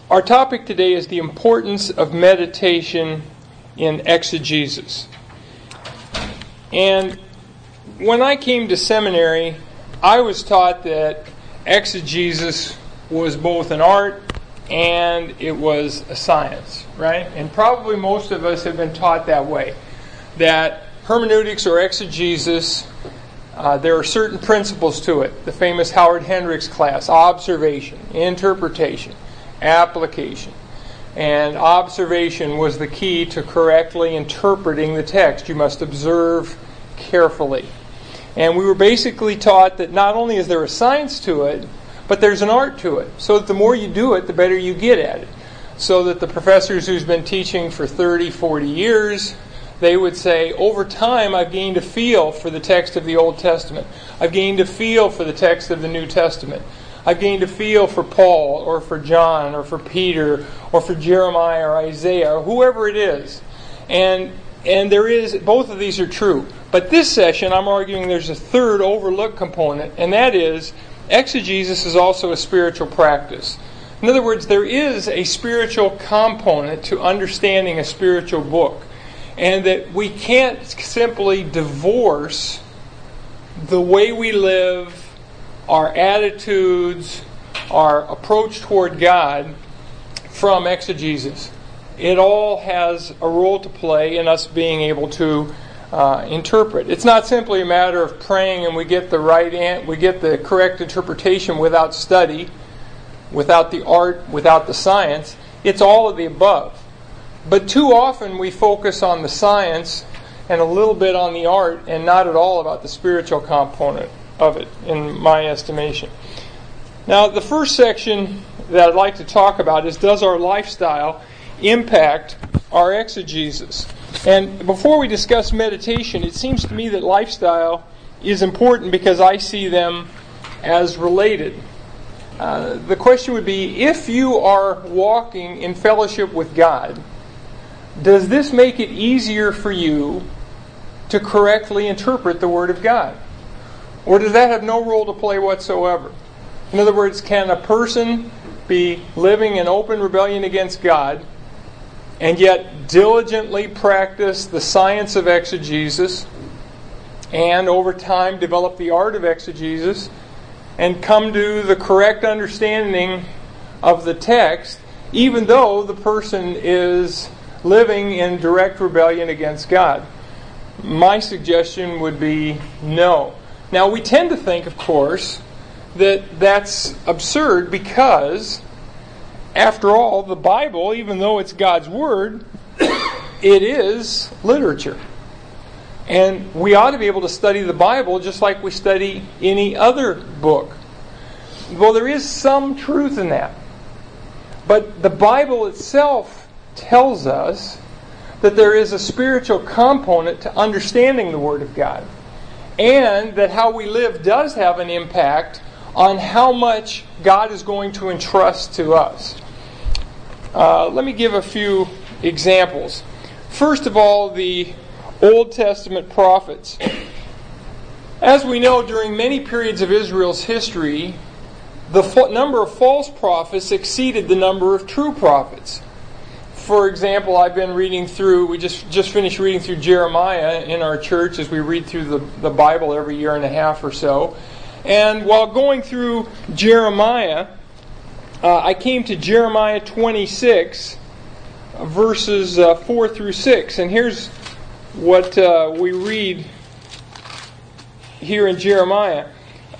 Our topic today is the importance of meditation in exegesis. And when I came to seminary, I was taught that exegesis was both an art and it was a science, right? And probably most of us have been taught that way. That hermeneutics or exegesis, there are certain principles to it. The famous Howard Hendricks class: observation, interpretation, application. And observation was the key to correctly interpreting the text. You must observe carefully. And we were basically taught that not only is there a science to it, but there's an art to it. So that the more you do it, the better you get at it. So that the professors who's been teaching for 30, 40 years, they would say, over time I've gained a feel for the text of the Old Testament. I've gained a feel for the text of the New Testament. I've gained a feel for Paul, or for John, or for Peter, or for Jeremiah, or Isaiah, or whoever it is. And there is, both of these are true. But this session, I'm arguing there's a third overlooked component, and that is, exegesis is also a spiritual practice. In other words, there is a spiritual component to understanding a spiritual book. And that we can't simply divorce the way we live, our attitudes, our approach toward God from exegesis. It all has a role to play in us being able to interpret. It's not simply a matter of praying and we get the correct interpretation without study, without the art, without the science. It's all of the above. But too often we focus on the science and a little bit on the art and not at all about the spiritual component of it, in my estimation. Now, the first section that I'd like to talk about is, does our lifestyle impact our exegesis? And before we discuss meditation, it seems to me that lifestyle is important because I see them as related. The question would be, if you are walking in fellowship with God, does this make it easier for you to correctly interpret the Word of God? Or does that have no role to play whatsoever? In other words, can a person be living in open rebellion against God and yet diligently practice the science of exegesis and over time develop the art of exegesis and come to the correct understanding of the text, even though the person is living in direct rebellion against God? My suggestion would be no. Now, we tend to think, of course, that that's absurd because, after all, the Bible, even though it's God's Word, it is literature. And we ought to be able to study the Bible just like we study any other book. Well, there is some truth in that. But the Bible itself tells us that there is a spiritual component to understanding the Word of God. And that how we live does have an impact on how much God is going to entrust to us. Let me give a few examples. First of all, the Old Testament prophets. As we know, during many periods of Israel's history, the number of false prophets exceeded the number of true prophets. For example, I've been reading through, we just finished reading through Jeremiah in our church as we read through the Bible every year and a half or so. And while going through Jeremiah, I came to Jeremiah 26, verses 4 through 6. And here's what we read here in Jeremiah,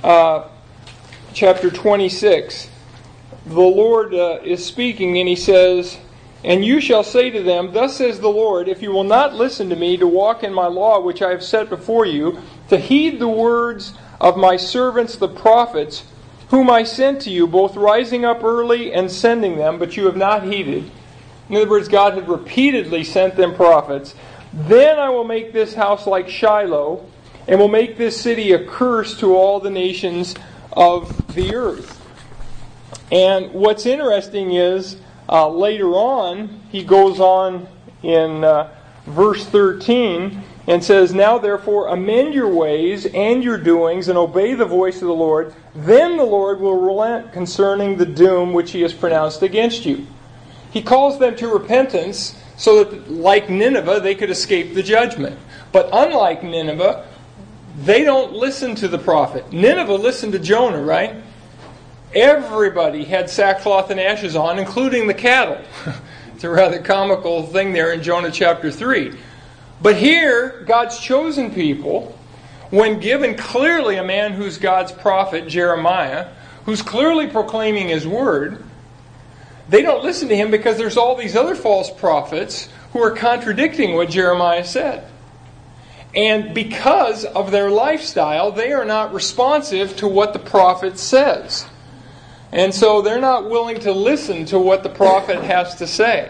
chapter 26. The Lord is speaking, and He says, "And you shall say to them, Thus says the Lord, if you will not listen to me to walk in my law which I have set before you, to heed the words of my servants the prophets, whom I sent to you, both rising up early and sending them, but you have not heeded." In other words, God had repeatedly sent them prophets. "Then I will make this house like Shiloh, and will make this city a curse to all the nations of the earth." And what's interesting is, later on, he goes on in verse 13 and says, "Now therefore amend your ways and your doings and obey the voice of the Lord. Then the Lord will relent concerning the doom which He has pronounced against you." He calls them to repentance so that, like Nineveh, they could escape the judgment. But unlike Nineveh, they don't listen to the prophet. Nineveh listened to Jonah, right? Everybody had sackcloth and ashes on, including the cattle. It's a rather comical thing there in Jonah chapter 3. But here, God's chosen people, when given clearly a man who's God's prophet, Jeremiah, who's clearly proclaiming His word, they don't listen to him because there's all these other false prophets who are contradicting what Jeremiah said. And because of their lifestyle, they are not responsive to what the prophet says. And so they're not willing to listen to what the prophet has to say.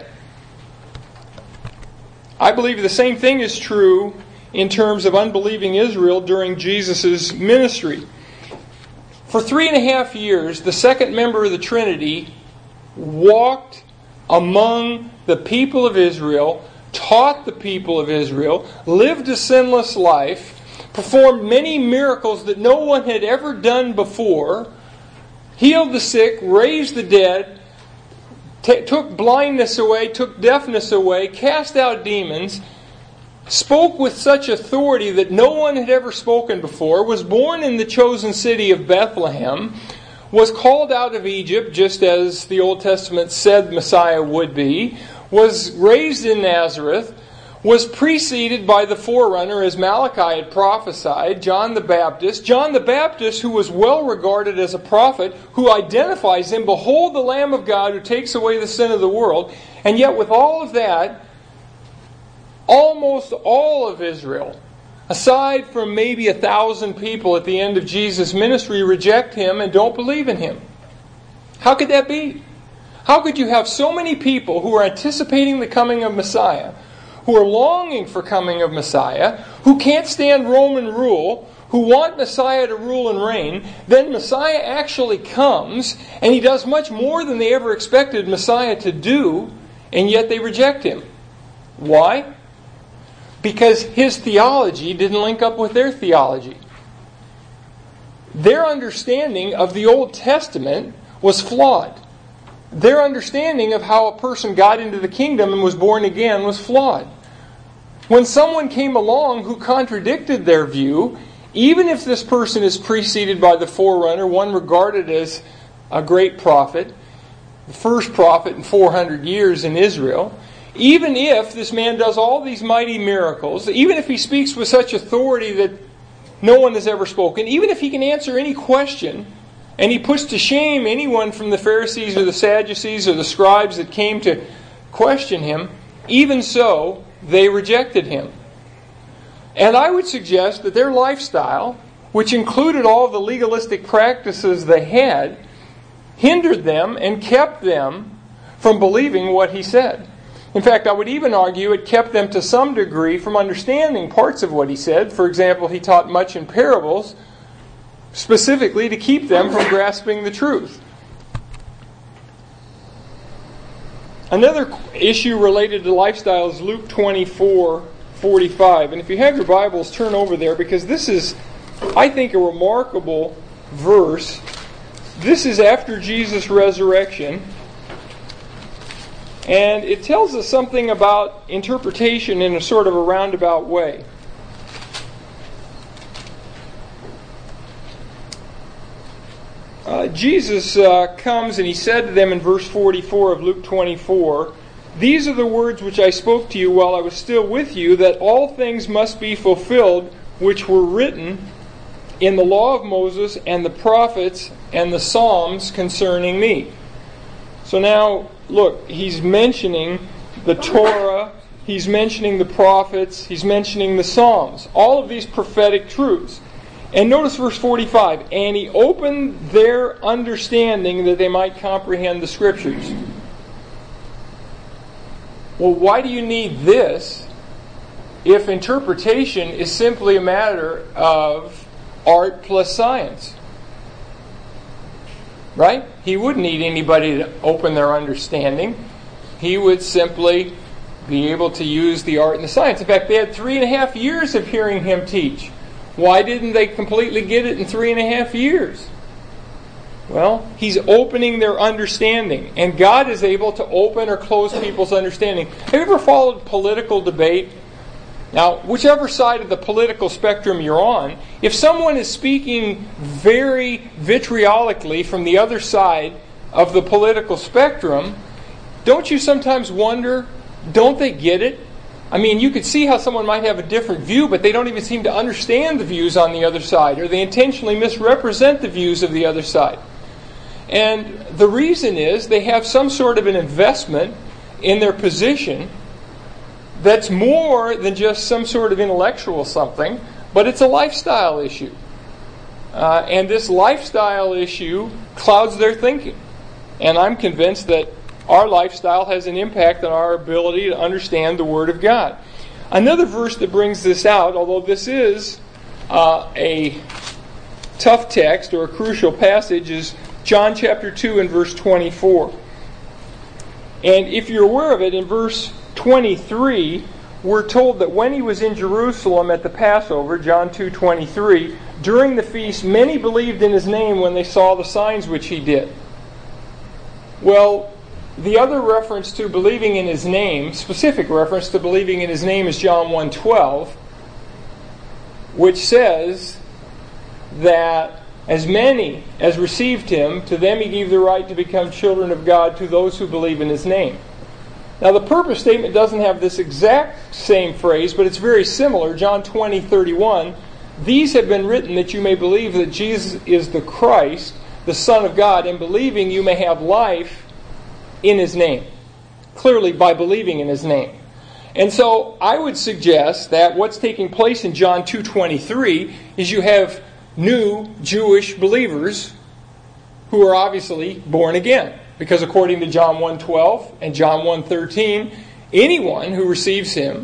I believe the same thing is true in terms of unbelieving Israel during Jesus' ministry. For 3.5 years, the second member of the Trinity walked among the people of Israel, taught the people of Israel, lived a sinless life, performed many miracles that no one had ever done before, healed the sick, raised the dead, took blindness away, took deafness away, cast out demons, spoke with such authority that no one had ever spoken before, was born in the chosen city of Bethlehem, was called out of Egypt, just as the Old Testament said Messiah would be, was raised in Nazareth, was preceded by the forerunner, as Malachi had prophesied, John the Baptist. John the Baptist, who was well regarded as a prophet, who identifies him, behold the Lamb of God who takes away the sin of the world. And yet with all of that, almost all of Israel, aside from maybe 1,000 people at the end of Jesus' ministry, reject Him and don't believe in Him. How could that be? How could you have so many people who are anticipating the coming of Messiah, who are longing for coming of Messiah, who can't stand Roman rule, who want Messiah to rule and reign, then Messiah actually comes, and He does much more than they ever expected Messiah to do, and yet they reject Him. Why? Because His theology didn't link up with their theology. Their understanding of the Old Testament was flawed. Their understanding of how a person got into the kingdom and was born again was flawed. When someone came along who contradicted their view, even if this person is preceded by the forerunner, one regarded as a great prophet, the first prophet in 400 years in Israel, even if this man does all these mighty miracles, even if he speaks with such authority that no one has ever spoken, even if he can answer any question, and he puts to shame anyone from the Pharisees or the Sadducees or the scribes that came to question him, even so, they rejected him. And I would suggest that their lifestyle, which included all the legalistic practices they had, hindered them and kept them from believing what he said. In fact, I would even argue it kept them to some degree from understanding parts of what he said. For example, he taught much in parables, specifically to keep them from grasping the truth. Another issue related to lifestyle is Luke 24:45. And if you have your Bibles, turn over there, because this is, I think, a remarkable verse. This is after Jesus' resurrection. And it tells us something about interpretation in a sort of a roundabout way. Jesus comes and He said to them in verse 44 of Luke 24, "These are the words which I spoke to you while I was still with you, that all things must be fulfilled which were written in the law of Moses and the prophets and the Psalms concerning me." So now, look, He's mentioning the Torah, He's mentioning the prophets, He's mentioning the Psalms. All of these prophetic truths. And notice verse 45, "And He opened their understanding that they might comprehend the Scriptures." Well, why do you need this if interpretation is simply a matter of art plus science? Right? He wouldn't need anybody to open their understanding. He would simply be able to use the art and the science. In fact, they had 3.5 years of hearing Him teach. Why didn't they completely get it in 3.5 years? Well, He's opening their understanding. And God is able to open or close people's understanding. Have you ever followed political debate? Now, whichever side of the political spectrum you're on, if someone is speaking very vitriolically from the other side of the political spectrum, don't you sometimes wonder, don't they get it? I mean, you could see how someone might have a different view, but they don't even seem to understand the views on the other side, or they intentionally misrepresent the views of the other side. And the reason is they have some sort of an investment in their position that's more than just some sort of intellectual something, but it's a lifestyle issue. And this lifestyle issue clouds their thinking. And I'm convinced that our lifestyle has an impact on our ability to understand the Word of God. Another verse that brings this out, although this is a tough text or a crucial passage, is John chapter 2 and verse 24. And if you're aware of it, in verse 23, we're told that when He was in Jerusalem at the Passover, John 2:23, during the feast, many believed in His name when they saw the signs which He did. Well, the other reference to believing in His name, specific reference to believing in His name, is John 1:12, which says that as many as received Him, to them He gave the right to become children of God, to those who believe in His name. Now, the purpose statement doesn't have this exact same phrase, but it's very similar. John 20:31, these have been written that you may believe that Jesus is the Christ, the Son of God, and believing you may have life in His name. Clearly, by believing in His name. And so, I would suggest that what's taking place in John 2:23 is you have new Jewish believers who are obviously born again. Because according to John 1:12 and John 1:13, anyone who receives Him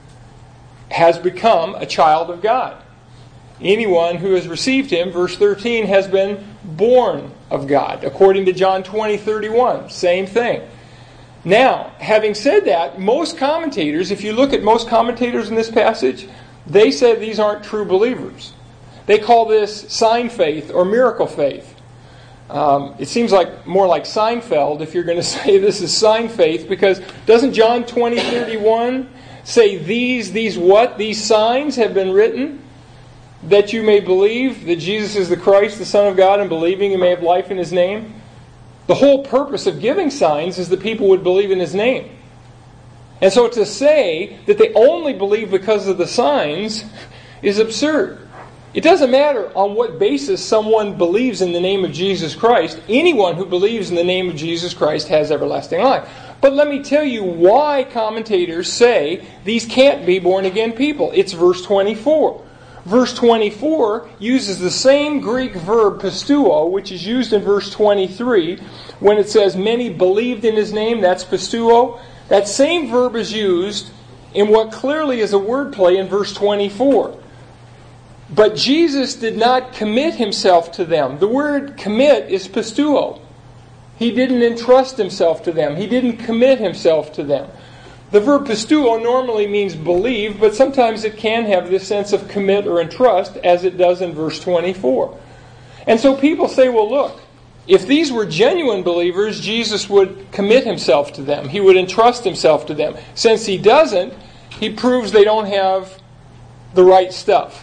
has become a child of God. Anyone who has received Him, verse 13, has been born of God. According to John 20:31, same thing. Now, having said that, most commentators, if you look at most commentators in this passage, they say these aren't true believers. They call this sign faith or miracle faith. It seems like more like Seinfeld if you're going to say this is sign faith, because doesn't John 20:31 say these what? These signs have been written that you may believe that Jesus is the Christ, the Son of God, and believing you may have life in His name? The whole purpose of giving signs is that people would believe in His name. And so to say that they only believe because of the signs is absurd. It doesn't matter on what basis someone believes in the name of Jesus Christ. Anyone who believes in the name of Jesus Christ has everlasting life. But let me tell you why commentators say these can't be born-again people. It's verse 24. Verse 24 uses the same Greek verb pisteuo, which is used in verse 23. When it says many believed in His name, that's pisteuo. That same verb is used in what clearly is a wordplay in verse 24. But Jesus did not commit Himself to them. The word commit is pisteuo. He didn't entrust Himself to them. He didn't commit Himself to them. The verb pisteuo normally means believe, but sometimes it can have this sense of commit or entrust, as it does in verse 24. And so people say, well, look, if these were genuine believers, Jesus would commit Himself to them. He would entrust Himself to them. Since He doesn't, He proves they don't have the right stuff.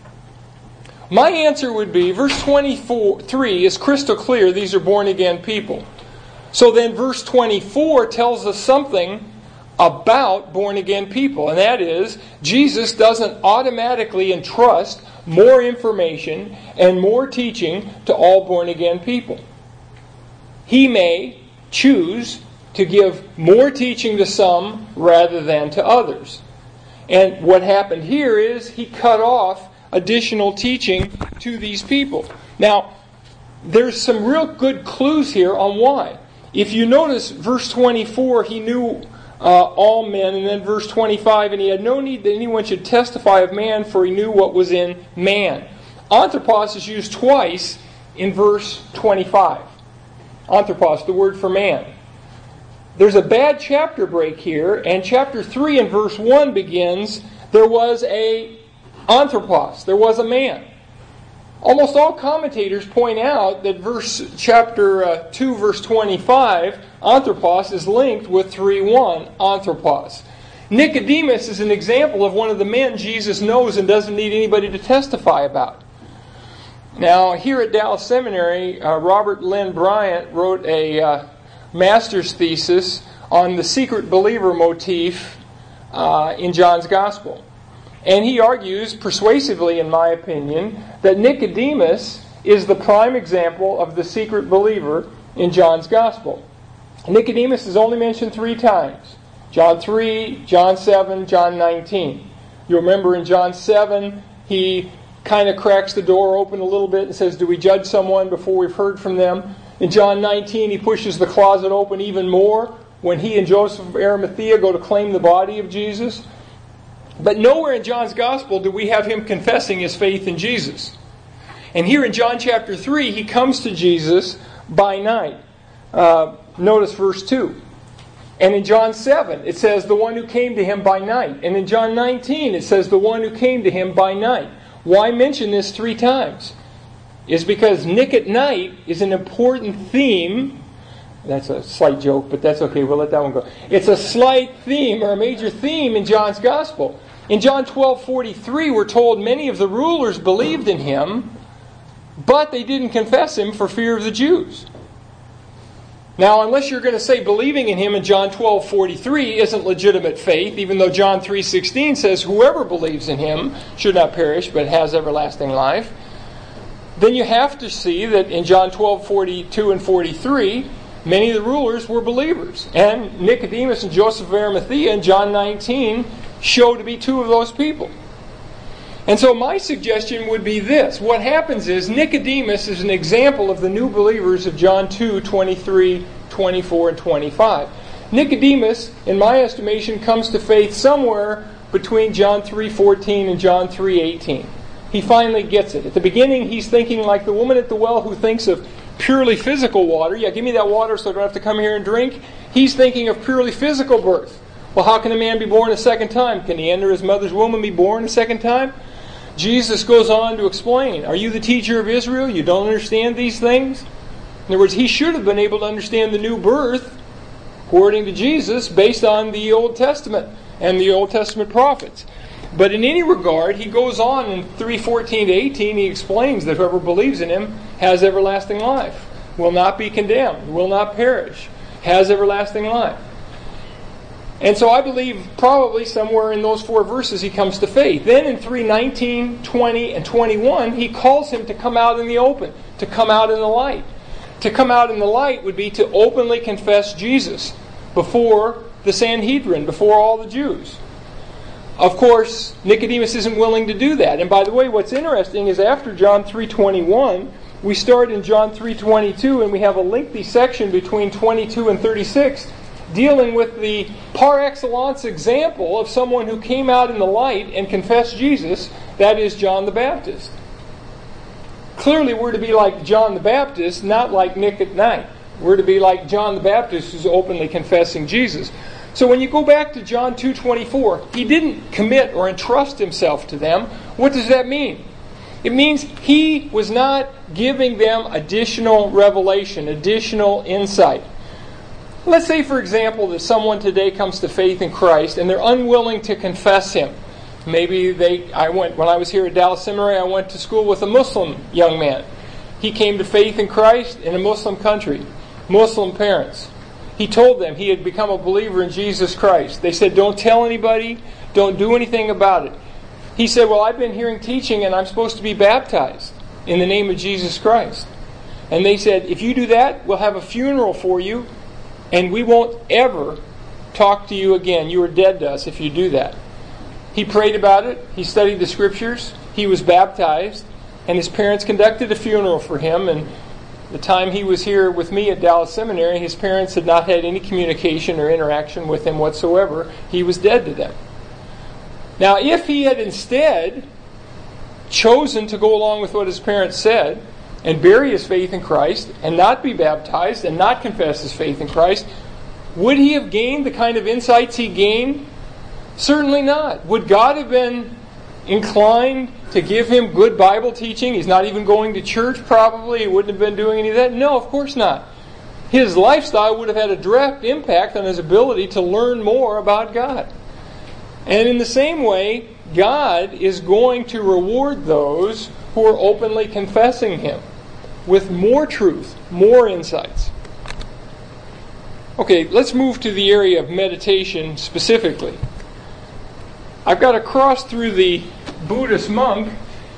My answer would be, verse 23 is crystal clear, these are born-again people. So then verse 24 tells us something about born-again people, and that is, Jesus doesn't automatically entrust more information and more teaching to all born-again people. He may choose to give more teaching to some rather than to others. And what happened here is He cut off additional teaching to these people. Now, there's some real good clues here on why. If you notice, verse 24, He knew all men, and then verse 25, and He had no need that anyone should testify of man, for He knew what was in man. Anthropos is used twice in verse 25. Anthropos, the word for man. There's a bad chapter break here, and chapter 3 and verse 1 begins, there was a anthropos, there was a man. Almost all commentators point out that chapter 2, verse 25, anthropos, is linked with 3:1, anthropos. Nicodemus is an example of one of the men Jesus knows and doesn't need anybody to testify about. Now, here at Dallas Seminary, Robert Lynn Bryant wrote a master's thesis on the secret believer motif in John's Gospel. And he argues, persuasively in my opinion, that Nicodemus is the prime example of the secret believer in John's Gospel. Nicodemus is only mentioned 3 times. John 3, John 7, John 19. You'll remember in John 7, he kind of cracks the door open a little bit and says, do we judge someone before we've heard from them? In John 19, he pushes the closet open even more when he and Joseph of Arimathea go to claim the body of Jesus. But nowhere in John's Gospel do we have him confessing his faith in Jesus. And here in John chapter 3, he comes to Jesus by night. Notice verse 2. And in John 7, it says, the one who came to him by night. And in John 19, it says, the one who came to him by night. Why mention this 3 times? It's because Nick at night is an important theme. That's a slight joke, but that's okay. We'll let that one go. It's a slight theme or a major theme in John's Gospel. In John 12:43, we're told many of the rulers believed in him, but they didn't confess him for fear of the Jews. Now, unless you're going to say believing in him in John 12:43 isn't legitimate faith, even though John 3:16 says whoever believes in him should not perish but has everlasting life, then you have to see that in John 12:42 and 43, many of the rulers were believers. And Nicodemus and Joseph of Arimathea in John 19 show to be 2 of those people. And so my suggestion would be this. What happens is Nicodemus is an example of the new believers of John 2, 23, 24, and 25. Nicodemus, in my estimation, comes to faith somewhere between John 3:14 and John 3:18. He finally gets it. At the beginning, he's thinking like the woman at the well who thinks of purely physical water. Yeah, give me that water so I don't have to come here and drink. He's thinking of purely physical birth. Well, how can a man be born a second time? Can he enter his mother's womb and be born a second time? Jesus goes on to explain, are you the teacher of Israel? You don't understand these things? In other words, he should have been able to understand the new birth, according to Jesus, based on the Old Testament and the Old Testament prophets. But in any regard, he goes on in 3:14 to 18, he explains that whoever believes in him has everlasting life, will not be condemned, will not perish, has everlasting life. And so I believe probably somewhere in those 4 verses he comes to faith. Then in 3:19, 20, and 21, he calls him to come out in the open, to come out in the light. To come out in the light would be to openly confess Jesus before the Sanhedrin, before all the Jews. Of course, Nicodemus isn't willing to do that. And by the way, what's interesting is after John 3:21, we start in John 3:22, and we have a lengthy section between 22 and 36 dealing with the par excellence example of someone who came out in the light and confessed Jesus, that is John the Baptist. Clearly we're to be like John the Baptist, not like Nick at night. We're to be like John the Baptist who's openly confessing Jesus. So when you go back to John 2:24, he didn't commit or entrust himself to them. What does that mean? It means he was not giving them additional revelation, additional insight. Let's say, for example, that someone today comes to faith in Christ and they're unwilling to confess him. Maybe when I was here at Dallas Seminary, I went to school with a Muslim young man. He came to faith in Christ in a Muslim country, Muslim parents. He told them he had become a believer in Jesus Christ. They said, don't tell anybody, don't do anything about it. He said, well, I've been hearing teaching and I'm supposed to be baptized in the name of Jesus Christ. And they said, if you do that, we'll have a funeral for you and we won't ever talk to you again. You are dead to us if you do that. He prayed about it. He studied the Scriptures. He was baptized. And his parents conducted a funeral for him. And the time he was here with me at Dallas Seminary, his parents had not had any communication or interaction with him whatsoever. He was dead to them. Now, if he had instead chosen to go along with what his parents said and bury his faith in Christ and not be baptized and not confess his faith in Christ, would he have gained the kind of insights he gained? Certainly not. Would God have been inclined to give him good Bible teaching? He's not even going to church probably. He wouldn't have been doing any of that. No, of course not. His lifestyle would have had a direct impact on his ability to learn more about God. And in the same way, God is going to reward those who are openly confessing Him with more truth, more insights. Okay, let's move to the area of meditation specifically. I've got to cross through the Buddhist monk.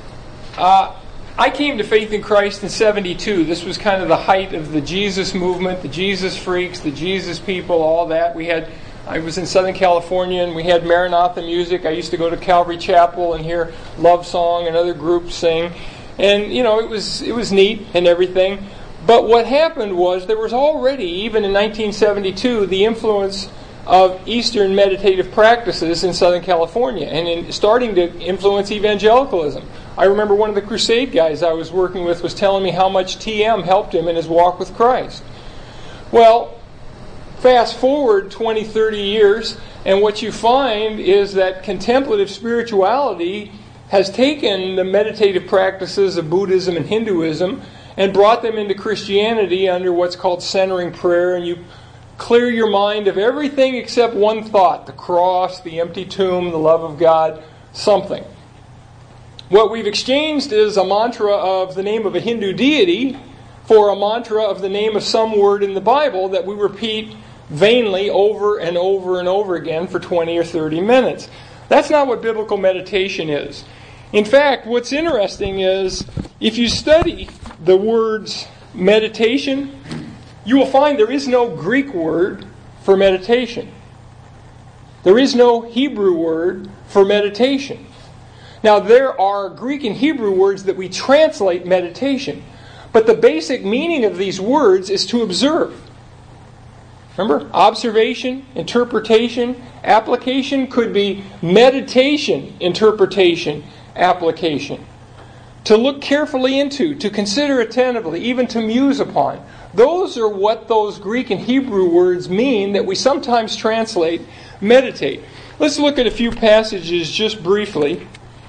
I came to faith in Christ in 1972. This was kind of the height of the Jesus movement, the Jesus freaks, the Jesus people, all that. I was in Southern California and we had Maranatha music. I used to go to Calvary Chapel and hear Love Song and other groups sing. And, it was neat and everything. But what happened was there was already, even in 1972, the influence of Eastern meditative practices in Southern California and starting to influence evangelicalism. I remember one of the crusade guys I was working with was telling me how much TM helped him in his walk with Christ. Well, fast forward 20, 30 years, and what you find is that contemplative spirituality has taken the meditative practices of Buddhism and Hinduism and brought them into Christianity under what's called centering prayer, and you clear your mind of everything except one thought, the cross, the empty tomb, the love of God, something. What we've exchanged is a mantra of the name of a Hindu deity for a mantra of the name of some word in the Bible that we repeat vainly over and over and over again for 20 or 30 minutes. That's not what biblical meditation is. In fact, what's interesting is if you study the words meditation, you will find there is no Greek word for meditation. There is no Hebrew word for meditation. Now, there are Greek and Hebrew words that we translate meditation, but the basic meaning of these words is to observe. Remember, observation, interpretation, application could be meditation, interpretation, application. To look carefully into, to consider attentively, even to muse upon. Those are what those Greek and Hebrew words mean that we sometimes translate meditate. Let's look at a few passages just briefly.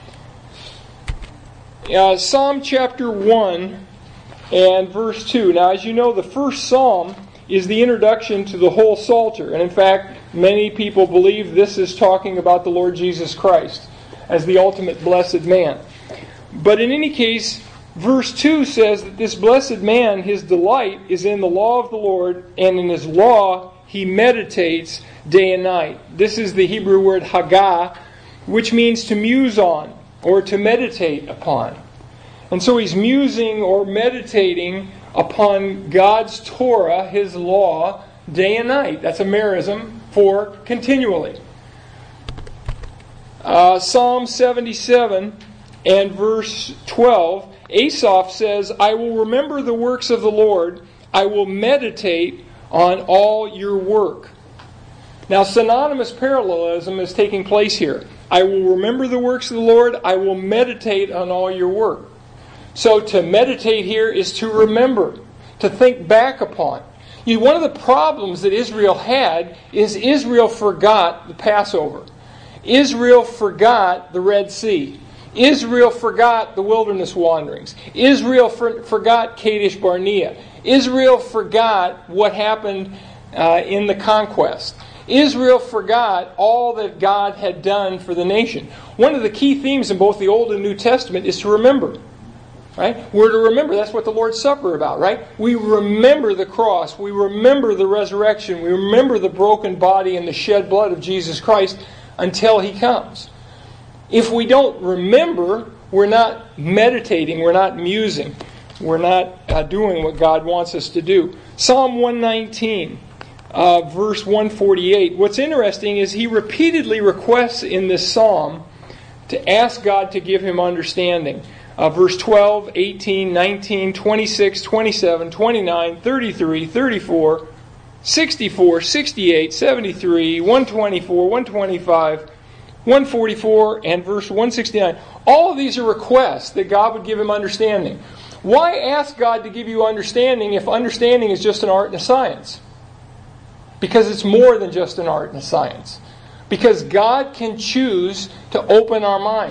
Psalm chapter 1 and verse 2. Now, as you know, the first psalm is the introduction to the whole Psalter. And in fact, many people believe this is talking about the Lord Jesus Christ as the ultimate blessed man. But in any case, verse 2 says that this blessed man, his delight is in the law of the Lord, and in his law he meditates day and night. This is the Hebrew word hagah, which means to muse on or to meditate upon. And so he's musing or meditating upon God's Torah, His law, day and night. That's a merism for continually. Psalm 77 and verse 12, Asaph says, I will remember the works of the Lord. I will meditate on all your work. Now, synonymous parallelism is taking place here. I will remember the works of the Lord. I will meditate on all your work. So to meditate here is to remember, to think back upon. One of the problems that Israel had is Israel forgot the Passover. Israel forgot the Red Sea. Israel forgot the wilderness wanderings. Israel forgot Kadesh Barnea. Israel forgot what happened in the conquest. Israel forgot all that God had done for the nation. One of the key themes in both the Old and New Testament is to remember. Right? We're to remember. That's what the Lord's Supper about, right? We remember the cross. We remember the resurrection. We remember the broken body and the shed blood of Jesus Christ until He comes. If we don't remember, we're not meditating, we're not musing, we're not doing what God wants us to do. Psalm 119, verse 148. What's interesting is he repeatedly requests in this psalm to ask God to give him understanding. Verse 12, 18, 19, 26, 27, 29, 33, 34, 64, 68, 73, 124, 125, 144, and verse 169. All of these are requests that God would give him understanding. Why ask God to give you understanding if understanding is just an art and a science? Because it's more than just an art and a science. Because God can choose to open our minds.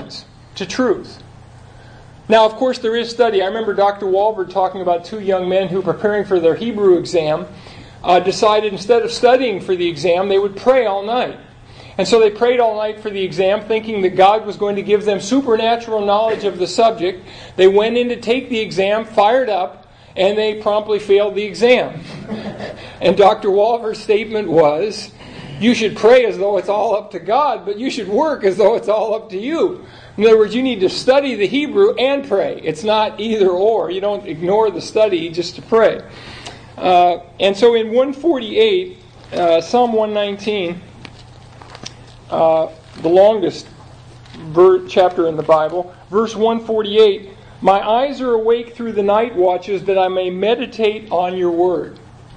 to truth. Now, of course, there is study. I remember Dr. Walvoord talking about two young men who, preparing for their Hebrew exam, decided instead of studying for the exam, they would pray all night. And so they prayed all night for the exam, thinking that God was going to give them supernatural knowledge of the subject. They went in to take the exam, fired up, and they promptly failed the exam. And Dr. Walvoord's statement was, you should pray as though it's all up to God, but you should work as though it's all up to you. In other words, you need to study the Hebrew and pray. It's not either or. You don't ignore the study just to pray. And so in 148, Psalm 119, the longest chapter in the Bible, verse 148, my eyes are awake through the night watches that I may meditate on your word.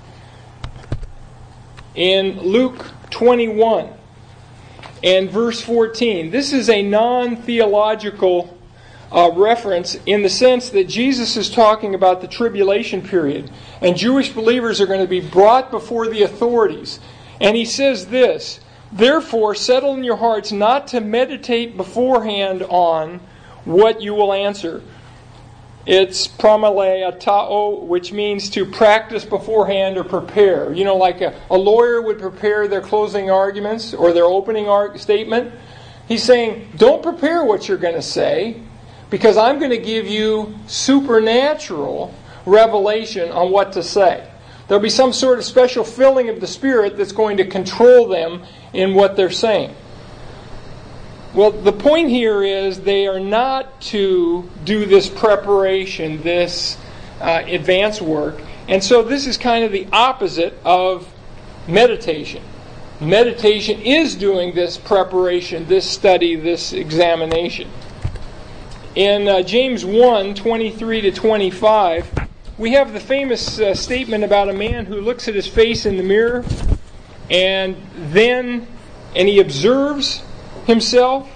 In Luke 21 and verse 14, this is a non-theological reference in the sense that Jesus is talking about the tribulation period, and Jewish believers are going to be brought before the authorities. And he says this, therefore settle in your hearts not to meditate beforehand on what you will answer. It's promeleatao, which means to practice beforehand or prepare. You know, like a lawyer would prepare their closing arguments or their opening statement. He's saying, don't prepare what you're going to say, because I'm going to give you supernatural revelation on what to say. There'll be some sort of special filling of the Spirit that's going to control them in what they're saying. Well, the point here is they are not to do this preparation, this advanced work. And so this is kind of the opposite of meditation. Meditation is doing this preparation, this study, this examination. In James 1, 23 to 25, we have the famous statement about a man who looks at his face in the mirror and he observes himself,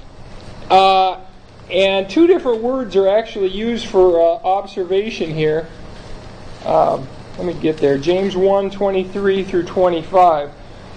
and two different words are actually used for observation here. Let me get there. James 1, 23 through 25.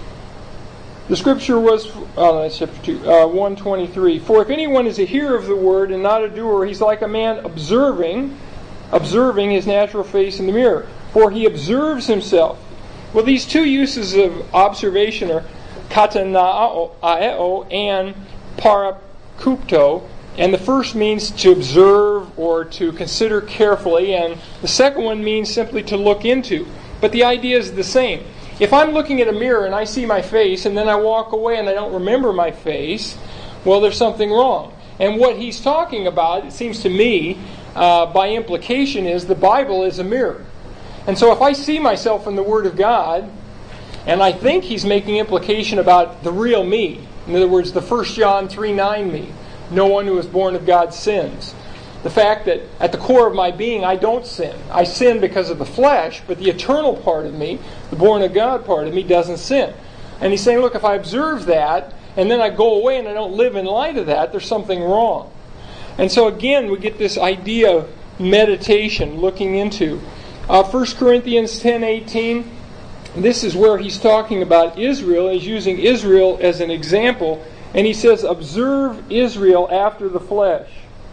The scripture was, that's chapter 2, 1:23. For if anyone is a hearer of the word and not a doer, he's like a man observing his natural face in the mirror. For he observes himself. Well, these two uses of observation are katanao and parakupto, and the first means to observe or to consider carefully, and the second one means simply to look into. But the idea is the same. If I'm looking at a mirror and I see my face and then I walk away and I don't remember my face, well, there's something wrong. And what he's talking about, it seems to me, by implication, is the Bible is a mirror. And so if I see myself in the Word of God, and I think he's making implication about the real me, in other words, the 1 John 3:9 me, no one who is born of God sins. The fact that at the core of my being I don't sin. I sin because of the flesh, but the eternal part of me, the born of God part of me, doesn't sin. And he's saying, look, if I observe that, and then I go away and I don't live in light of that, there's something wrong. And so again, we get this idea of meditation, looking into. 1 Corinthians 10:18, this is where he's talking about Israel. He's using Israel as an example. And he says, observe Israel after the flesh.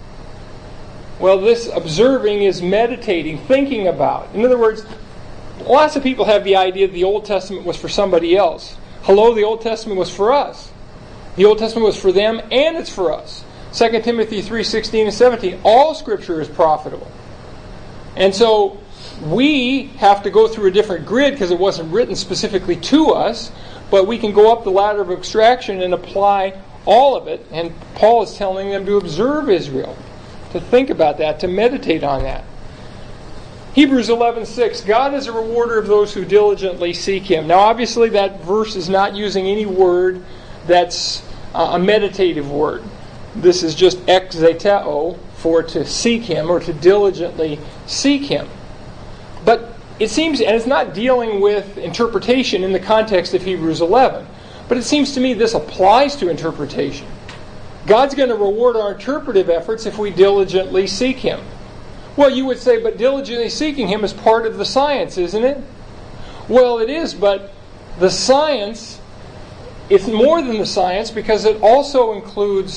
Well, this observing is meditating, thinking about. In other words, lots of people have the idea that the Old Testament was for somebody else. Hello, the Old Testament was for us. The Old Testament was for them, and it's for us. 2 Timothy 3:16 and 17, all Scripture is profitable. And so we have to go through a different grid because it wasn't written specifically to us, but we can go up the ladder of abstraction and apply all of it. And Paul is telling them to observe Israel, to think about that, to meditate on that. Hebrews 11:6, God is a rewarder of those who diligently seek Him. Now obviously that verse is not using any word that's a meditative word. This is just exeteo, for to seek Him or to diligently seek Him. But it seems, and it's not dealing with interpretation in the context of Hebrews 11, but it seems to me this applies to interpretation. God's going to reward our interpretive efforts if we diligently seek Him. Well, you would say, but diligently seeking Him is part of the science, isn't it? Well, it is, but the science, it's more than the science because it also includes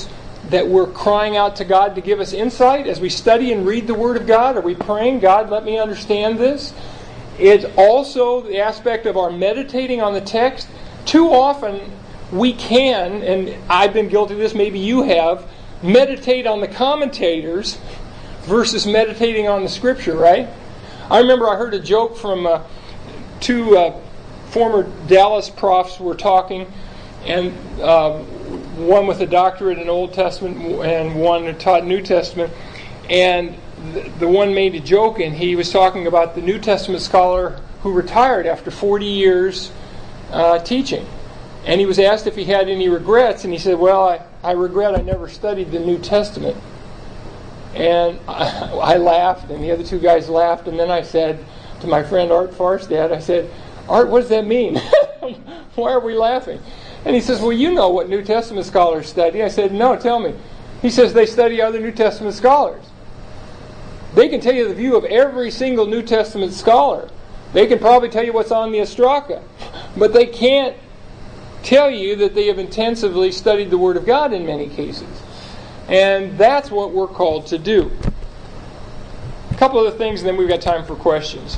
that we're crying out to God to give us insight as we study and read the Word of God? Are we praying, God, let me understand this? It's also the aspect of our meditating on the text. Too often we can, and I've been guilty of this, maybe you have, meditate on the commentators versus meditating on the Scripture, right? I remember I heard a joke from two former Dallas profs were talking, and one with a doctorate in Old Testament and one who taught New Testament, and the one made a joke, and he was talking about the New Testament scholar who retired after 40 years teaching. And he was asked if he had any regrets, and he said, well, I regret I never studied the New Testament. And I laughed, and the other two guys laughed, and then I said to my friend Art Farstad, I said, Art, what does that mean? Why are we laughing? And he says, well, you know what New Testament scholars study. I said, no, tell me. He says they study other New Testament scholars. They can tell you the view of every single New Testament scholar. They can probably tell you what's on the Ostraka. But they can't tell you that they have intensively studied the Word of God in many cases. And that's what we're called to do. A couple other things, and then we've got time for questions.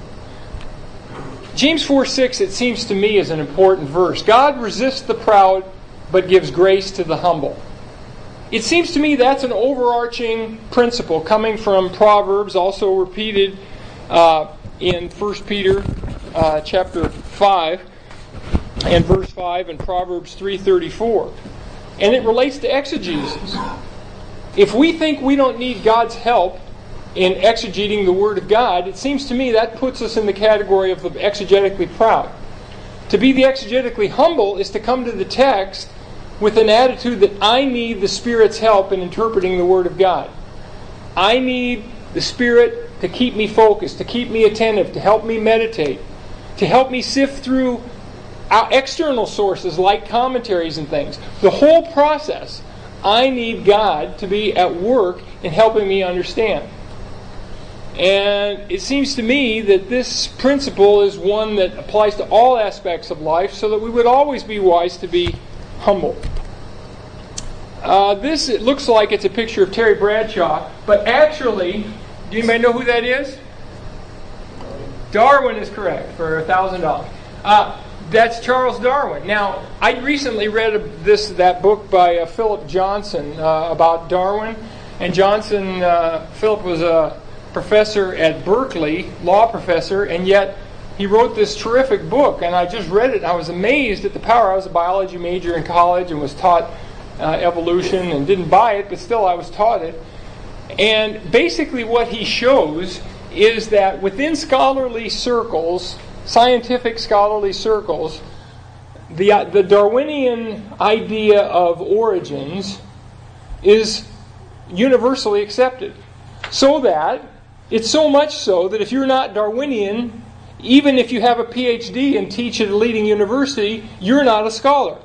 James 4:6, it seems to me, is an important verse. God resists the proud, but gives grace to the humble. It seems to me that's an overarching principle coming from Proverbs, also repeated in 1 Peter chapter 5 and verse 5 and Proverbs 3:34. And it relates to exegesis. If we think we don't need God's help in exegeting the Word of God, it seems to me that puts us in the category of the exegetically proud. To be the exegetically humble is to come to the text with an attitude that I need the Spirit's help in interpreting the Word of God. I need the Spirit to keep me focused, to keep me attentive, to help me meditate, to help me sift through external sources like commentaries and things. The whole process, I need God to be at work in helping me understand. And it seems to me that this principle is one that applies to all aspects of life, so that we would always be wise to be humble. This, it looks like it's a picture of Terry Bradshaw, but actually, do anybody know who that is? Darwin is correct, for $1,000. That's Charles Darwin. Now, I recently read that book by Philip Johnson about Darwin, and Philip was a professor at Berkeley, law professor, and yet he wrote this terrific book, and I just read it, and I was amazed at the power. I was a biology major in college and was taught evolution and didn't buy it, but still I was taught it. And basically what he shows is that within scholarly circles, scientific scholarly circles, the Darwinian idea of origins is universally accepted. So that, it's so much so that if you're not Darwinian, even if you have a PhD and teach at a leading university, you're not a scholar.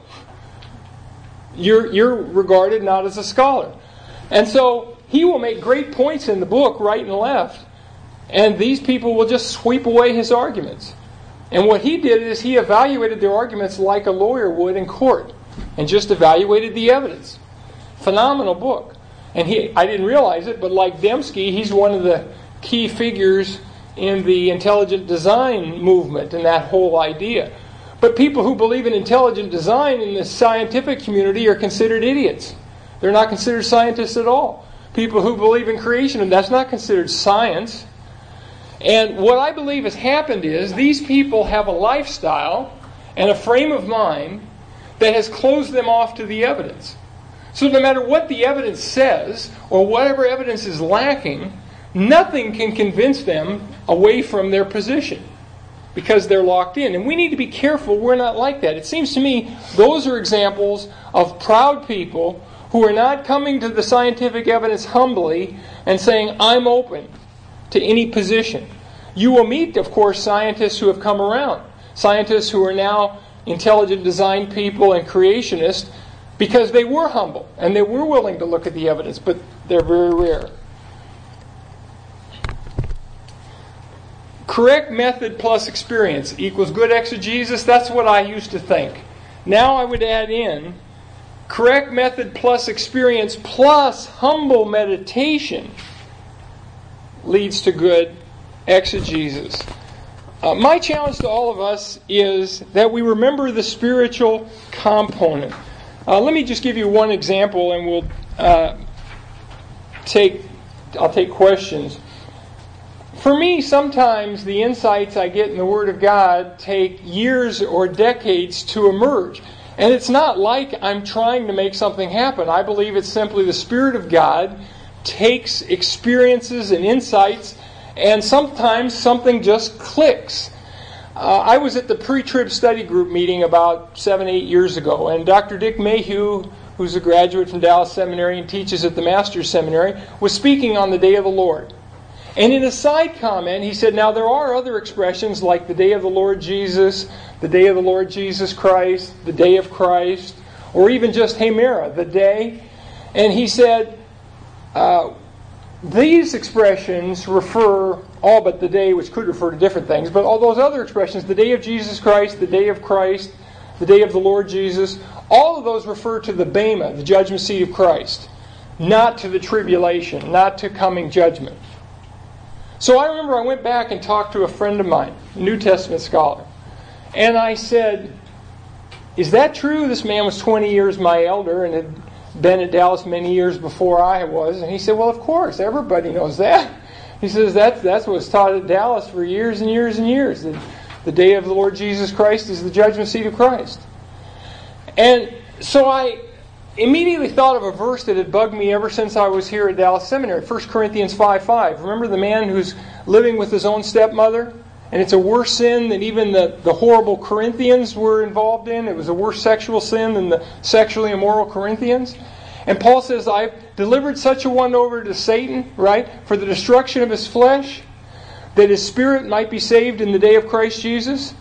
You're regarded not as a scholar. And so he will make great points in the book, right and left, and these people will just sweep away his arguments. And what he did is he evaluated their arguments like a lawyer would in court, and just evaluated the evidence. Phenomenal book. And I didn't realize it, but like Dembski, he's one of the key figures in the intelligent design movement and that whole idea. But people who believe in intelligent design in the scientific community are considered idiots. They're not considered scientists at all. People who believe in creation, and that's not considered science. And what I believe has happened is these people have a lifestyle and a frame of mind that has closed them off to the evidence. So no matter what the evidence says, or whatever evidence is lacking, nothing can convince them away from their position, because they're locked in. And we need to be careful we're not like that. It seems to me those are examples of proud people who are not coming to the scientific evidence humbly and saying, I'm open to any position. You will meet, of course, scientists who have come around. Scientists who are now intelligent design people and creationists, because they were humble and they were willing to look at the evidence, but they're very rare. Correct method plus experience equals good exegesis. That's what I used to think. Now I would add in correct method plus experience plus humble meditation leads to good exegesis. My challenge to all of us is that we remember the spiritual component. Let me just give you one example, and I'll take questions. For me, sometimes the insights I get in the Word of God take years or decades to emerge. And it's not like I'm trying to make something happen. I believe it's simply the Spirit of God takes experiences and insights, and sometimes something just clicks. I was at the pre-trib study group meeting about 7-8 years ago, and Dr. Dick Mayhew, who's a graduate from Dallas Seminary and teaches at the Master's Seminary, was speaking on the Day of the Lord. And in a side comment, he said, now there are other expressions like the Day of the Lord Jesus, the Day of the Lord Jesus Christ, the Day of Christ, or even just Hemera, the day. And he said, these expressions refer, all but the day, which could refer to different things, but all those other expressions, the Day of Jesus Christ, the Day of Christ, the Day of the Lord Jesus, all of those refer to the Bema, the judgment seat of Christ, not to the tribulation, not to coming judgment. So I remember I went back and talked to a friend of mine, a New Testament scholar. And I said, is that true? This man was 20 years my elder and had been at Dallas many years before I was. And he said, well, of course, everybody knows that. He says, that's what was taught at Dallas for years and years and years. The Day of the Lord Jesus Christ is the judgment seat of Christ. And so I immediately thought of a verse that had bugged me ever since I was here at Dallas Seminary, 1 Corinthians 5:5. Remember the man who's living with his own stepmother? And it's a worse sin than even the horrible Corinthians were involved in. It was a worse sexual sin than the sexually immoral Corinthians. And Paul says, I've delivered such a one over to Satan, right, for the destruction of his flesh, that his spirit might be saved in the day of Christ Jesus.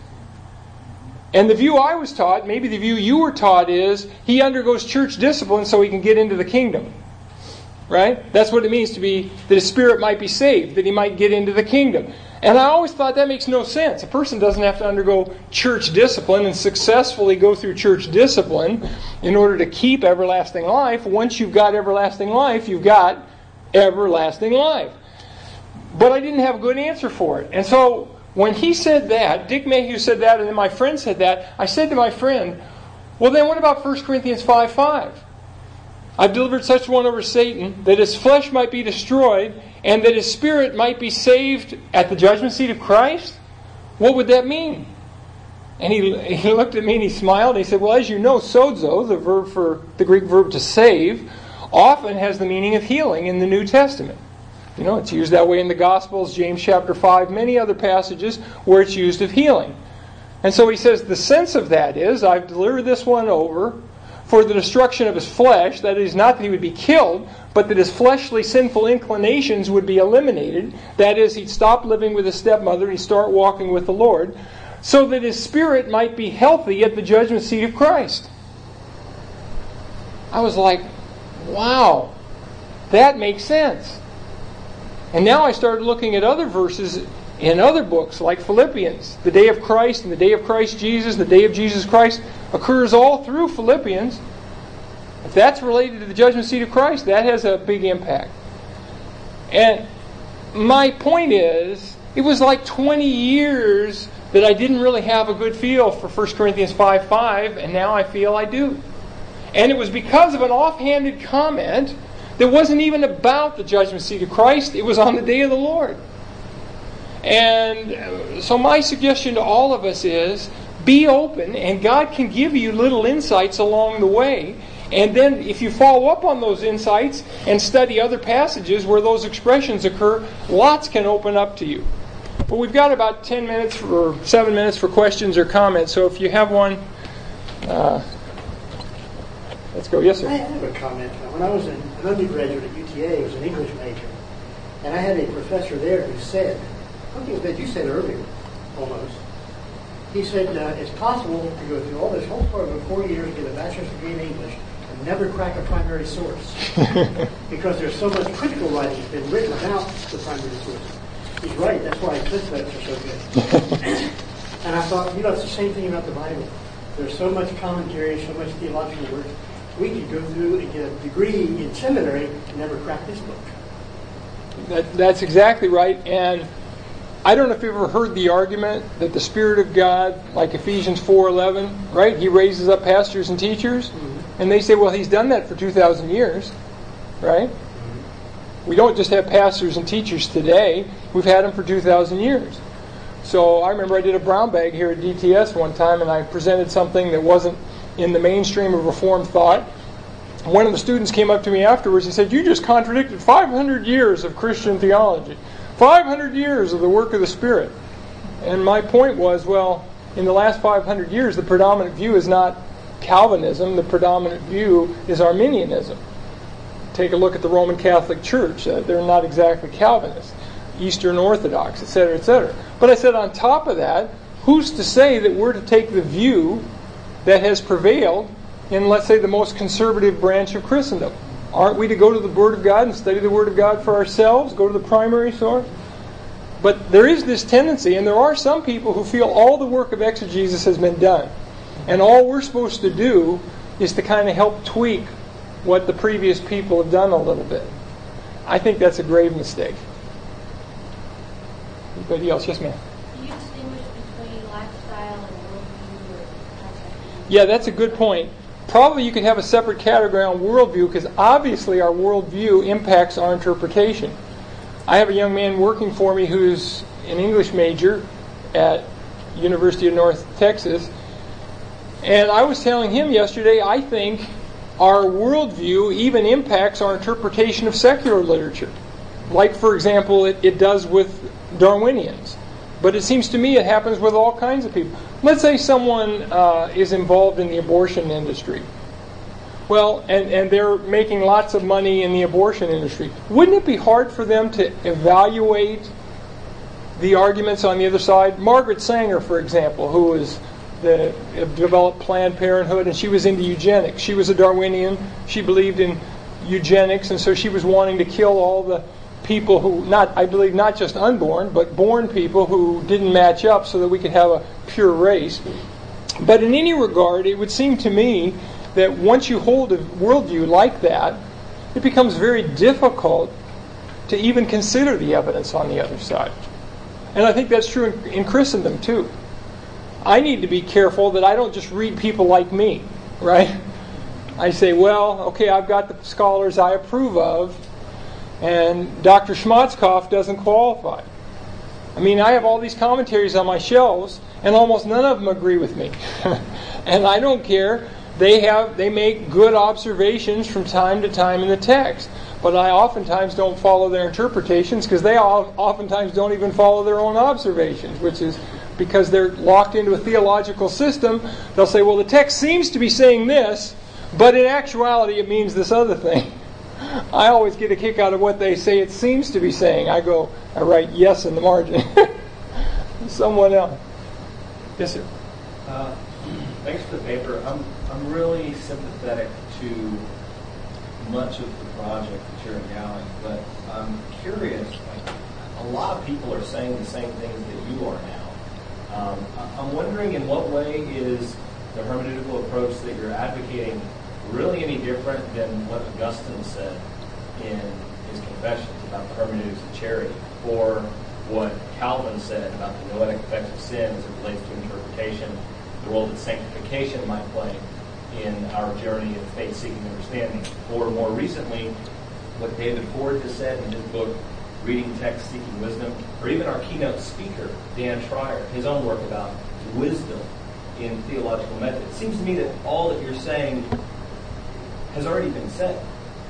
And the view I was taught, maybe the view you were taught, is he undergoes church discipline so he can get into the kingdom. Right? That's what it means to be, that his spirit might be saved, that he might get into the kingdom. And I always thought that makes no sense. A person doesn't have to undergo church discipline and successfully go through church discipline in order to keep everlasting life. Once you've got everlasting life, you've got everlasting life. But I didn't have a good answer for it. And so when he said that, Dick Mayhew said that, and then my friend said that, I said to my friend, well then what about 1 Corinthians 5:5? I've delivered such one over Satan, that his flesh might be destroyed, and that his spirit might be saved at the judgment seat of Christ? What would that mean? And he looked at me and he smiled, and he said, well, as you know, sozo, the Greek verb to save, often has the meaning of healing in the New Testament. You know, it's used that way in the Gospels, James chapter 5, many other passages where it's used of healing. And so he says, the sense of that is, I've delivered this one over for the destruction of his flesh. That is, not that he would be killed, but that his fleshly sinful inclinations would be eliminated. That is, he'd stop living with his stepmother and he'd start walking with the Lord, so that his spirit might be healthy at the judgment seat of Christ. I was like, wow, that makes sense. And now I started looking at other verses in other books, like Philippians. The day of Christ and the day of Christ Jesus, the day of Jesus Christ, occurs all through Philippians. If that's related to the judgment seat of Christ, that has a big impact. And my point is, it was like 20 years that I didn't really have a good feel for 1 Corinthians 5:5, and now I feel I do. And it was because of an offhanded comment that wasn't even about the judgment seat of Christ. It was on the day of the Lord. And so my suggestion to all of us is, be open, and God can give you little insights along the way. And then if you follow up on those insights and study other passages where those expressions occur, lots can open up to you. But we've got about 10 minutes or 7 minutes for questions or comments. So if you have one, let's go. Yes, sir. I have a comment. When I was an undergraduate at UTA, I was an English major, and I had a professor there who said something that you said earlier, almost. He said it's possible to go through all this whole program of 4 years, get a bachelor's degree in English, and never crack a primary source. Because there's so much critical writing that's been written about the primary source. He's right. That's why Cliff's notes are so good. And I thought, it's the same thing about the Bible. There's so much commentary, so much theological work. we could go through and get a degree in seminary and never crack this book. That's exactly right. And I don't know if you've ever heard the argument that the Spirit of God, like Ephesians 4:11, right? He raises up pastors and teachers. Mm-hmm. And they say, well, He's done that for 2,000 years, right? Mm-hmm. We don't just have pastors and teachers today. We've had them for 2,000 years. So I remember I did a brown bag here at DTS one time, and I presented something that wasn't in the mainstream of Reformed thought. One of the students came up to me afterwards and said, you just contradicted 500 years of Christian theology. 500 years of the work of the Spirit. And my point was, well, in the last 500 years, the predominant view is not Calvinism. The predominant view is Arminianism. Take a look at the Roman Catholic Church. They're not exactly Calvinists. Eastern Orthodox, etc., etc. But I said on top of that, who's to say that we're to take the view that has prevailed in, let's say, the most conservative branch of Christendom? Aren't we to go to the Word of God and study the Word of God for ourselves, go to the primary source? But there is this tendency, and there are some people who feel all the work of exegesis has been done. And all we're supposed to do is to kind of help tweak what the previous people have done a little bit. I think that's a grave mistake. Anybody else? Yes, ma'am. Do you distinguish between lifestyle and worldview? Or yeah, that's a good point. Probably you could have a separate category on worldview, because obviously our worldview impacts our interpretation. I have a young man working for me who's an English major at University of North Texas, and I was telling him yesterday, I think our worldview even impacts our interpretation of secular literature. Like, for example, it does with Darwinians. But it seems to me it happens with all kinds of people. Let's say someone is involved in the abortion industry. Well, and they're making lots of money in the abortion industry. Wouldn't it be hard for them to evaluate the arguments on the other side? Margaret Sanger, for example, who was developed Planned Parenthood, and she was into eugenics. She was a Darwinian. She believed in eugenics, and so she was wanting to kill all the people who, I believe not just unborn, but born people who didn't match up so that we could have a pure race. But in any regard, it would seem to me that once you hold a worldview like that, it becomes very difficult to even consider the evidence on the other side. And I think that's true in Christendom too. I need to be careful that I don't just read people like me, right? I say, well, okay, I've got the scholars I approve of, and Dr. Schmatzkopf doesn't qualify. I mean, I have all these commentaries on my shelves, and almost none of them agree with me. And I don't care. They make good observations from time to time in the text. But I oftentimes don't follow their interpretations, because they oftentimes don't even follow their own observations, which is because they're locked into a theological system. They'll say, well, the text seems to be saying this, but in actuality it means this other thing. I always get a kick out of what they say it seems to be saying. I write yes in the margin. Someone else. Yes, sir. Thanks for the paper. I'm really sympathetic to much of the project that you're endowing, but I'm curious. A lot of people are saying the same things that you are now. I'm wondering, in what way is the hermeneutical approach that you're advocating really any different than what Augustine said in his Confessions about the hermeneutics of charity, or what Calvin said about the noetic effects of sin as it relates to interpretation, the role that sanctification might play in our journey of faith-seeking understanding, or more recently, what David Ford has said in his book, Reading Text, Seeking Wisdom, or even our keynote speaker, Dan Schreier, his own work about wisdom in theological method. It seems to me that all that you're saying has already been said.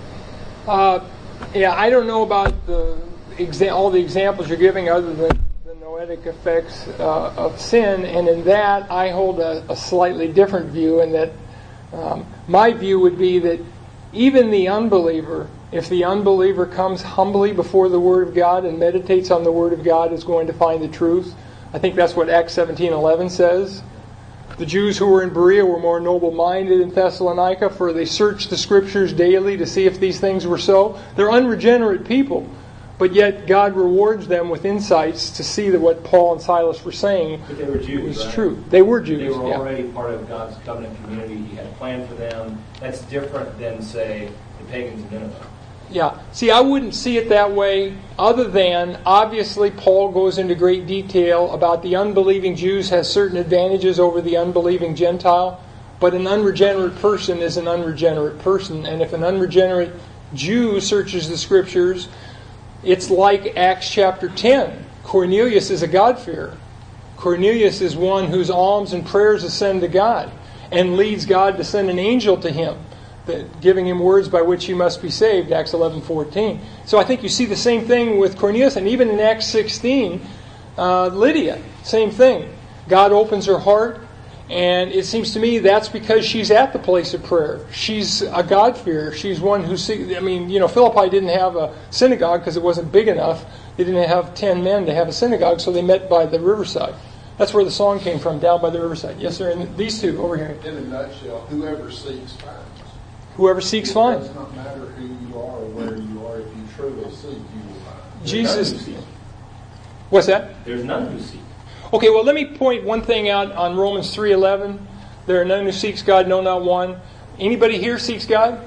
Yeah, I don't know about all the examples you're giving other than the noetic effects of sin, and in that I hold a slightly different view, in that my view would be that even the unbeliever, if the unbeliever comes humbly before the Word of God and meditates on the Word of God, is going to find the truth. I think that's what Acts 17:11 says. The Jews who were in Berea were more noble-minded in Thessalonica, for they searched the Scriptures daily to see if these things were so. They're unregenerate people. but yet God rewards them with insights to see that what Paul and Silas were saying But they were Jews, was right? true. They were Jews. They were yeah. already part of God's covenant community. He had a plan for them. That's different than, say, the pagans of Nineveh. Yeah. See, I wouldn't see it that way, other than, obviously, Paul goes into great detail about the unbelieving Jews has certain advantages over the unbelieving Gentile, but an unregenerate person is an unregenerate person, and if an unregenerate Jew searches the Scriptures, it's like Acts chapter 10. Cornelius is a God-fearer. Cornelius is one whose alms and prayers ascend to God and leads God to send an angel to him, giving him words by which he must be saved, Acts 11:14. So I think you see the same thing with Cornelius, and even in Acts 16, Lydia, same thing. God opens her heart, and it seems to me that's because she's at the place of prayer. She's a God-fearer. She's one who sees... Philippi didn't have a synagogue because it wasn't big enough. They didn't have 10 men to have a synagogue, so they met by the riverside. That's where the song came from, down by the riverside. Yes, sir, and these two over here. In a nutshell, whoever seeks finds. Whoever seeks It finds. does not matter who you are or where you are. If you truly seek, you will find. Jesus... There's none who seek. What's that? There's none who seek. Okay, well, let me point one thing out on Romans 3:11. There are none who seeks God, no, not one. Anybody here seeks God?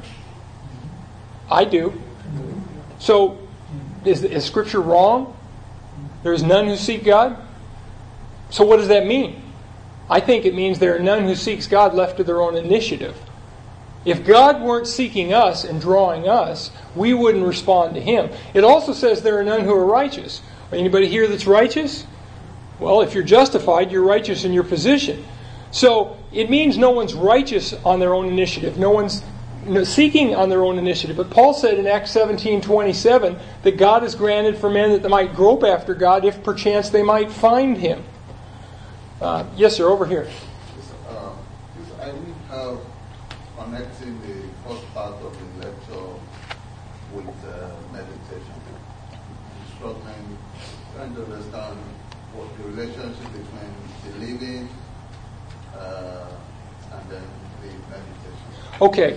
I do. So, is Scripture wrong? There's none who seek God? So what does that mean? I think it means there are none who seeks God left to their own initiative. If God weren't seeking us and drawing us, we wouldn't respond to Him. It also says there are none who are righteous. Anybody here that's righteous? Well, if you're justified, you're righteous in your position. So it means no one's righteous on their own initiative. No one's seeking on their own initiative. But Paul said in Acts 17:27 that God is granted for men that they might grope after God if perchance they might find Him. Yes, sir, over here. I need help connecting the first part of the lecture with meditation. Struggling, trying to understand what the relationship between believing and then the meditation. Okay.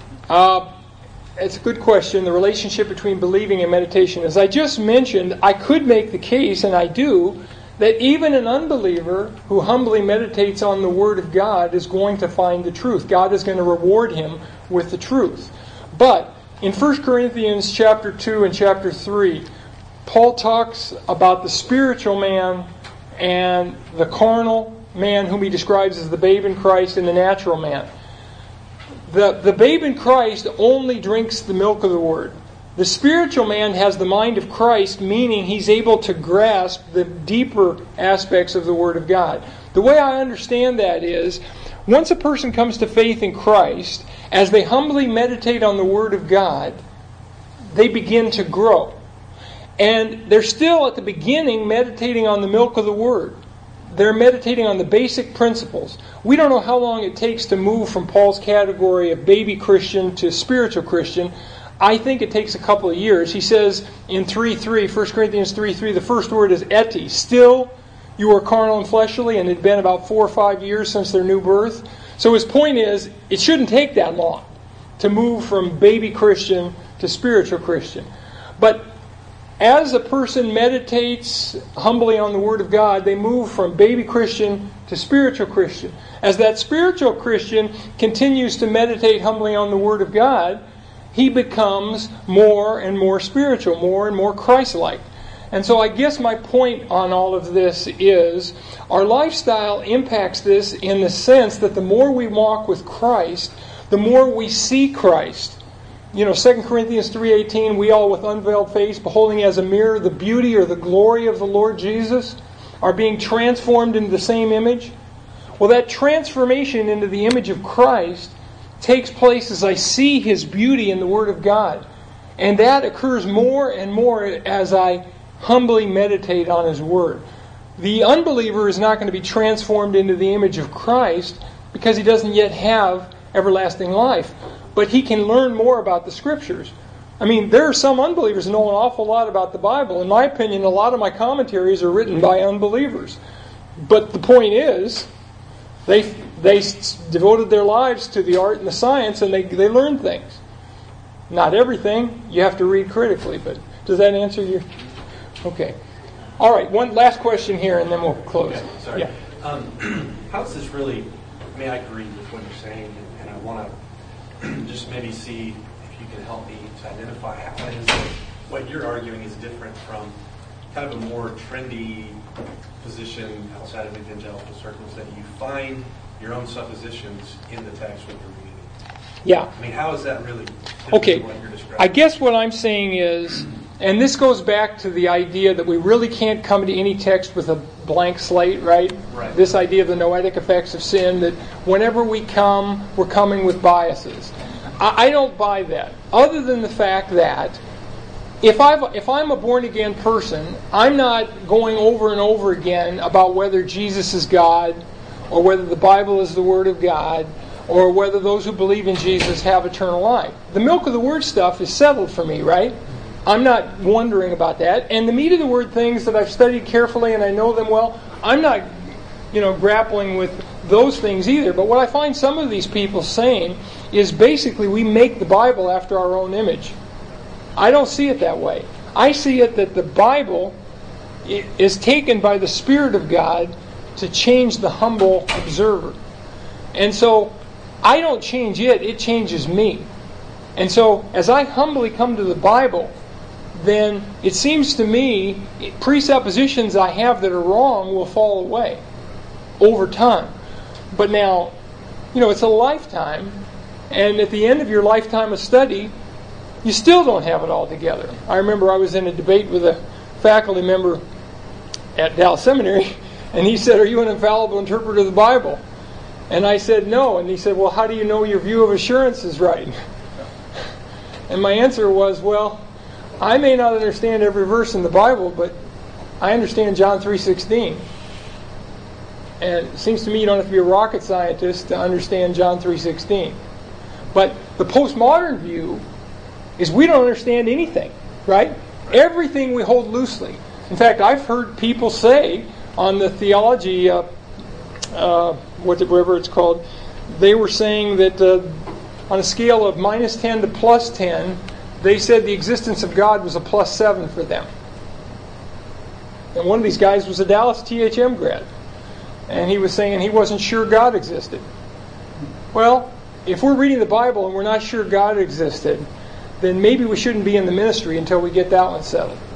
It's a good question, the relationship between believing and meditation. As I just mentioned, I could make the case, and I do, that even an unbeliever who humbly meditates on the Word of God is going to find the truth. God is going to reward him with the truth. But in 1 Corinthians chapter 2 and chapter 3, Paul talks about the spiritual man and the carnal man whom he describes as the babe in Christ and the natural man. The babe in Christ only drinks the milk of the Word. The spiritual man has the mind of Christ, meaning he's able to grasp the deeper aspects of the Word of God. The way I understand that is, once a person comes to faith in Christ, as they humbly meditate on the Word of God, they begin to grow. And they're still at the beginning meditating on the milk of the Word. They're meditating on the basic principles. We don't know how long it takes to move from Paul's category of baby Christian to spiritual Christian. I think it takes a couple of years. He says in 3:3, 1 Corinthians 3:3, the first word is eti. Still, you are carnal and fleshly, and it had been about 4 or 5 years since their new birth. So his point is, it shouldn't take that long to move from baby Christian to spiritual Christian. But as a person meditates humbly on the Word of God, they move from baby Christian to spiritual Christian. As that spiritual Christian continues to meditate humbly on the Word of God, he becomes more and more spiritual, more and more Christ-like. And so I guess my point on all of this is our lifestyle impacts this in the sense that the more we walk with Christ, the more we see Christ. 2 Corinthians 3:18, we all with unveiled face, beholding as a mirror the beauty or the glory of the Lord Jesus, are being transformed into the same image. Well, that transformation into the image of Christ takes place as I see His beauty in the Word of God. And that occurs more and more as I humbly meditate on His Word. The unbeliever is not going to be transformed into the image of Christ because he doesn't yet have everlasting life. But he can learn more about the Scriptures. I mean, there are some unbelievers who know an awful lot about the Bible. In my opinion, a lot of my commentaries are written by unbelievers. But the point is, they devoted their lives to the art and the science, and they learned things. Not everything. You have to read critically, but Does that answer your... Okay. All right, one last question here, and then we'll close. Okay, sorry. Yeah. How is this really... I mean, I agree with what you're saying, and I want to just maybe see if you can help me to identify how it is that what you're arguing is different from kind of a more trendy position outside of evangelical circles, that you find your own suppositions in the text when you're reading it. Yeah. I mean, how is that really different Okay. from what you're describing? I guess what I'm saying is, and this goes back to the idea that we really can't come to any text with a blank slate, right? Right. This idea of the noetic effects of sin, that whenever we come, we're coming with biases. I don't buy that, other than the fact that if I'm a born-again person, I'm not going over and over again about whether Jesus is God, or whether the Bible is the Word of God, or whether those who believe in Jesus have eternal life. The milk of the Word stuff is settled for me, right? I'm not wondering about that. And the meat of the Word things that I've studied carefully and I know them well, I'm not, grappling with those things either. But what I find some of these people saying is basically we make the Bible after our own image. I don't see it that way. I see it that the Bible is taken by the Spirit of God to change the humble observer. And so I don't change it, it changes me. And so as I humbly come to the Bible, then it seems to me presuppositions I have that are wrong will fall away over time. But now, it's a lifetime, and at the end of your lifetime of study, you still don't have it all together. I remember I was in a debate with a faculty member at Dallas Seminary, and he said, "Are you an infallible interpreter of the Bible?" And I said, "No." And he said, "Well, how do you know your view of assurance is right?" And my answer was, well, I may not understand every verse in the Bible, but I understand John 3:16. And it seems to me you don't have to be a rocket scientist to understand John 3:16. But the postmodern view is we don't understand anything, right? Everything we hold loosely. In fact, I've heard people say on the theology, whatever it's called, they were saying that on a scale of -10 to +10, they said the existence of God was a +7 for them. And one of these guys was a Dallas THM grad. And he was saying he wasn't sure God existed. Well, if we're reading the Bible and we're not sure God existed, then maybe we shouldn't be in the ministry until we get that one settled.